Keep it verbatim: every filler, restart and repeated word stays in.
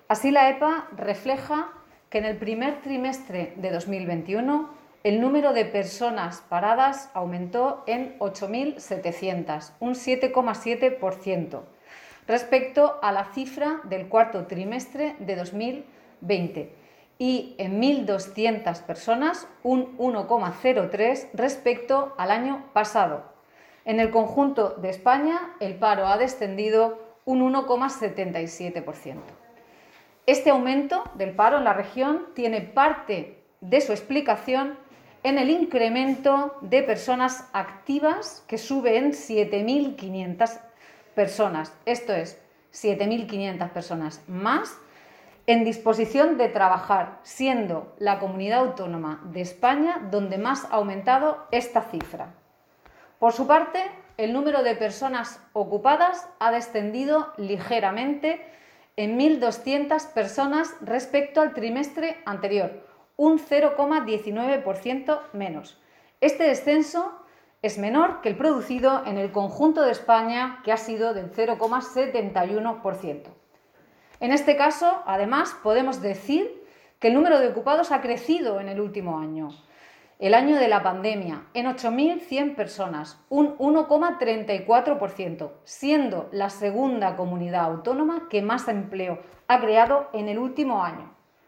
Así, la E P A refleja que en el primer trimestre de dos mil veintiuno el número de personas paradas aumentó en ocho mil setecientas, un siete coma siete por ciento, respecto a la cifra del cuarto trimestre de dos mil veinte, y en mil doscientas personas, un uno coma cero tres por ciento respecto al año pasado. En el conjunto de España, el paro ha descendido un uno coma setenta y siete por ciento. Este aumento del paro en la región tiene parte de su explicación en el incremento de personas activas, que sube en siete mil quinientas personas, esto es, siete mil quinientas personas más en disposición de trabajar, siendo la comunidad autónoma de España donde más ha aumentado esta cifra. Por su parte, el número de personas ocupadas ha descendido ligeramente en mil doscientas personas respecto al trimestre anterior, un cero coma diecinueve por ciento menos. Este descenso es menor que el producido en el conjunto de España, que ha sido del cero coma setenta y uno por ciento. En este caso, además, podemos decir que el número de ocupados ha crecido en el último año, el año de la pandemia, en ocho mil cien personas, un uno coma treinta y cuatro por ciento, siendo la segunda comunidad autónoma que más empleo ha creado en el último año.